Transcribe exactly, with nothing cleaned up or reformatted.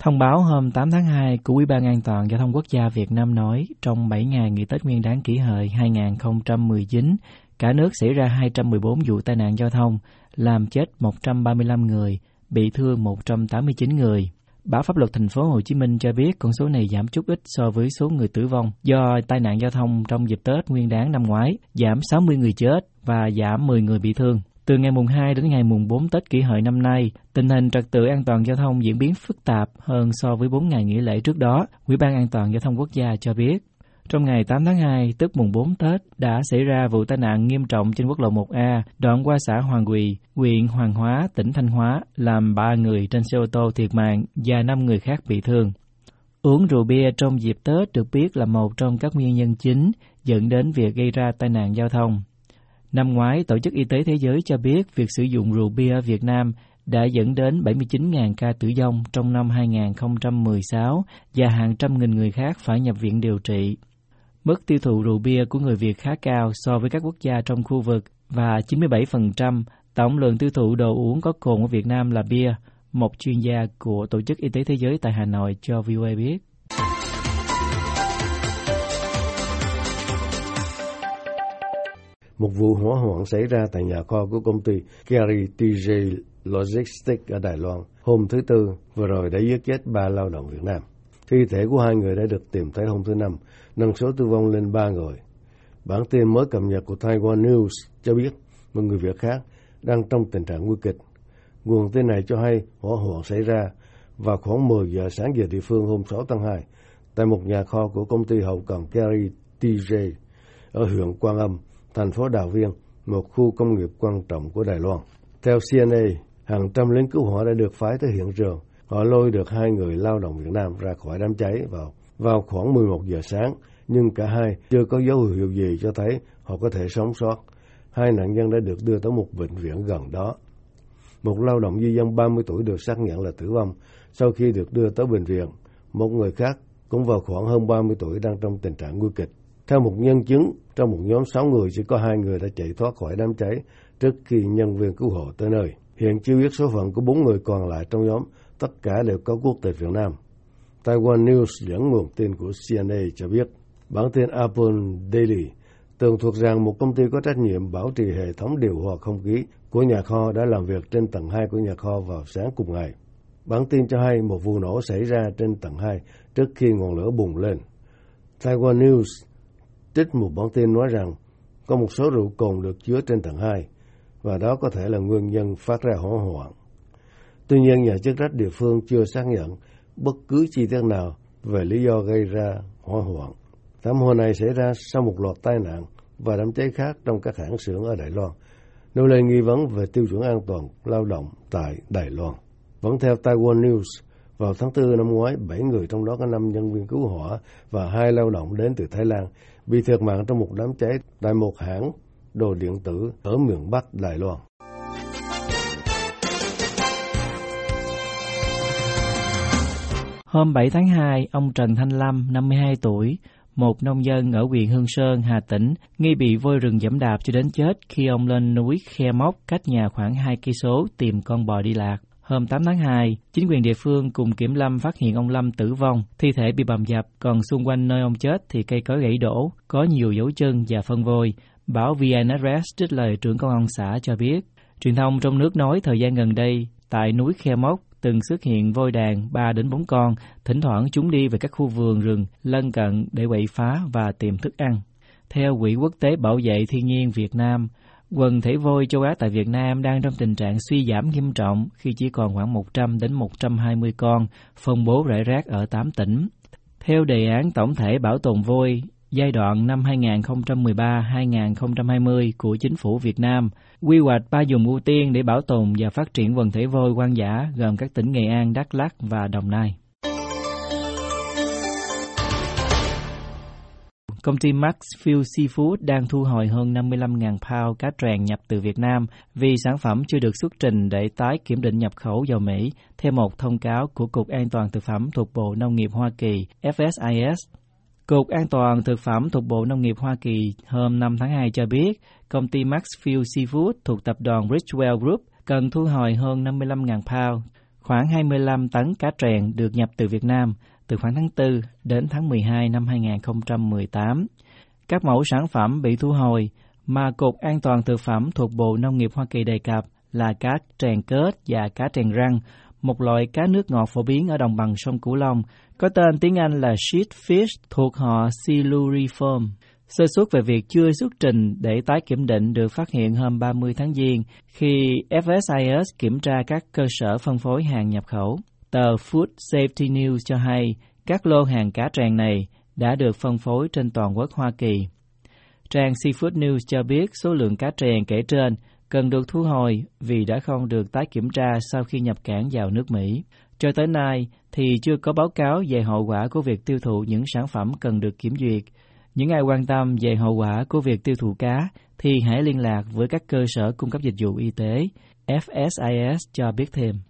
Thông báo hôm tám tháng hai của Ủy ban An toàn Giao thông Quốc gia Việt Nam nói, trong bảy ngày nghỉ Tết Nguyên đán Kỷ Hợi hai không một chín, cả nước xảy ra hai trăm mười bốn vụ tai nạn giao thông, làm chết một trăm ba mươi lăm người, bị thương một trăm tám mươi chín người. Báo Pháp luật Thành phố Hồ Chí Minh cho biết con số này giảm chút ít so với số người tử vong do tai nạn giao thông trong dịp Tết Nguyên đán năm ngoái, giảm sáu mươi người chết và giảm mười người bị thương. Từ ngày mùng hai đến ngày mùng bốn Tết Kỷ Hợi năm nay, tình hình trật tự an toàn giao thông diễn biến phức tạp hơn so với bốn ngày nghỉ lễ trước đó, Ủy ban An toàn Giao thông Quốc gia cho biết. Trong ngày tám tháng hai, tức mùng bốn Tết, đã xảy ra vụ tai nạn nghiêm trọng trên quốc lộ một A, đoạn qua xã Hoàng Quỳ, huyện Hoàng Hóa, tỉnh Thanh Hóa, làm ba người trên xe ô tô thiệt mạng và năm người khác bị thương. Uống rượu bia trong dịp Tết được biết là một trong các nguyên nhân chính dẫn đến việc gây ra tai nạn giao thông. Năm ngoái, Tổ chức Y tế Thế giới cho biết việc sử dụng rượu bia ở Việt Nam đã dẫn đến bảy mươi chín nghìn ca tử vong trong năm hai không một sáu và hàng trăm nghìn người khác phải nhập viện điều trị. Mức tiêu thụ rượu bia của người Việt khá cao so với các quốc gia trong khu vực và chín mươi bảy phần trăm tổng lượng tiêu thụ đồ uống có cồn ở Việt Nam là bia, một chuyên gia của Tổ chức Y tế Thế giới tại Hà Nội cho vê o a biết. Một vụ hỏa hoạn xảy ra tại nhà kho của công ty Kerry tê giê Logistics ở Đài Loan hôm thứ Tư vừa rồi đã giết chết ba lao động Việt Nam. Thi thể của hai người đã được tìm thấy hôm thứ Năm, nâng số tử vong lên ba người. Bản tin mới cập nhật của Taiwan News cho biết một người Việt khác đang trong tình trạng nguy kịch. Nguồn tin này cho hay hỏa hoạn xảy ra vào khoảng mười giờ sáng giờ địa phương hôm sáu tháng hai tại một nhà kho của công ty hậu cần Kerry tê giê ở huyện Quan Âm, thành phố Đào Viên, một khu công nghiệp quan trọng của Đài Loan. Theo xê en a, hàng trăm lính cứu hỏa đã được phái tới hiện trường. Họ lôi được hai người lao động Việt Nam ra khỏi đám cháy vào vào khoảng mười một giờ sáng, nhưng cả hai chưa có dấu hiệu gì cho thấy họ có thể sống sót. Hai nạn nhân đã được đưa tới một bệnh viện gần đó. Một lao động di dân ba mươi tuổi được xác nhận là tử vong sau khi được đưa tới bệnh viện. Một người khác cũng vào khoảng hơn ba mươi tuổi đang trong tình trạng nguy kịch. Theo một nhân chứng, trong một nhóm sáu người chỉ có hai người đã chạy thoát khỏi đám cháy trước khi nhân viên cứu hộ tới nơi. Hiện chưa biết số phận của bốn người còn lại trong nhóm, tất cả đều có quốc tịch Việt Nam. Taiwan News dẫn nguồn tin của xê en a cho biết, bản tin Apple Daily tường thuật rằng một công ty có trách nhiệm bảo trì hệ thống điều hòa không khí của nhà kho đã làm việc trên tầng hai của nhà kho vào sáng cùng ngày. Bản tin cho hay một vụ nổ xảy ra trên tầng hai trước khi ngọn lửa bùng lên. Taiwan News trích một bản tin nói rằng có một số rượu cồn được chứa trên tầng hai và đó có thể là nguyên nhân phát ra hỏa hoạn. Tuy nhiên, nhà chức trách địa phương chưa xác nhận bất cứ chi tiết nào về lý do gây ra hỏa hoạn. Thảm họa này xảy ra sau một loạt tai nạn và đám cháy khác trong các hãng xưởng ở Đài Loan, nêu lên nghi vấn về tiêu chuẩn an toàn lao động tại Đài Loan. Vẫn theo Taiwan News, vào tháng tư năm ngoái, bảy người trong đó có năm nhân viên cứu hỏa và hai lao động đến từ Thái Lan bị thiệt mạng trong một đám cháy tại một hãng đồ điện tử ở miền Bắc Đài Loan. Hôm bảy tháng hai, ông Trần Thanh Lâm, năm mươi hai tuổi, một nông dân ở huyện Hương Sơn, Hà Tĩnh, nghi bị voi rừng giẫm đạp cho đến chết khi ông lên núi Khe Mốc cách nhà khoảng hai cây số tìm con bò đi lạc. Hôm tám tháng hai, chính quyền địa phương cùng kiểm lâm phát hiện ông Lâm tử vong, thi thể bị bầm dập, còn xung quanh nơi ông chết thì cây cối gãy đổ, có nhiều dấu chân và phân vôi. Báo vê en ét rét trích lời trưởng công an xã cho biết, truyền thông trong nước nói thời gian gần đây, tại núi Khe Mốc từng xuất hiện voi đàn ba đến bốn con, thỉnh thoảng chúng đi về các khu vườn rừng lân cận để quậy phá và tìm thức ăn. Theo Quỹ Quốc tế Bảo vệ Thiên nhiên Việt Nam, quần thể voi châu Á tại Việt Nam đang trong tình trạng suy giảm nghiêm trọng khi chỉ còn khoảng một trăm đến một trăm hai mươi con, phân bố rải rác ở tám tỉnh. Theo đề án tổng thể bảo tồn voi giai đoạn năm hai không một ba đến hai không hai không của Chính phủ Việt Nam, quy hoạch ba vùng ưu tiên để bảo tồn và phát triển quần thể voi hoang dã gồm các tỉnh Nghệ An, Đắk Lắk và Đồng Nai. Công ty Maxfield Seafood đang thu hồi hơn năm mươi lăm nghìn pound cá tràng nhập từ Việt Nam vì sản phẩm chưa được xuất trình để tái kiểm định nhập khẩu vào Mỹ, theo một thông cáo của Cục An toàn Thực phẩm thuộc Bộ Nông nghiệp Hoa Kỳ, ép ét i ét. Cục An toàn Thực phẩm thuộc Bộ Nông nghiệp Hoa Kỳ hôm năm tháng hai cho biết, công ty Maxfield Seafood thuộc tập đoàn Richwell Group cần thu hồi hơn năm mươi lăm nghìn pound, Khoảng hai mươi lăm tấn cá trèn được nhập từ Việt Nam từ khoảng tháng tư đến tháng mười hai năm hai nghìn không trăm mười tám. Các mẫu sản phẩm bị thu hồi mà Cục An toàn Thực phẩm thuộc Bộ Nông nghiệp Hoa Kỳ đề cập là cá trèn kết và cá trèn răng, một loại cá nước ngọt phổ biến ở đồng bằng sông Cửu Long, có tên tiếng Anh là sheatfish thuộc họ Siluriform. Sơ suất về việc chưa xuất trình để tái kiểm định được phát hiện hôm ba mươi tháng Giêng khi F S I S kiểm tra các cơ sở phân phối hàng nhập khẩu. Tờ Food Safety News cho hay các lô hàng cá trèn này đã được phân phối trên toàn quốc Hoa Kỳ. Trang Seafood News cho biết số lượng cá trèn kể trên cần được thu hồi vì đã không được tái kiểm tra sau khi nhập cảng vào nước Mỹ. Cho tới nay thì chưa có báo cáo về hậu quả của việc tiêu thụ những sản phẩm cần được kiểm duyệt. Những ai quan tâm về hậu quả của việc tiêu thụ cá thì hãy liên lạc với các cơ sở cung cấp dịch vụ y tế. F S I S cho biết thêm.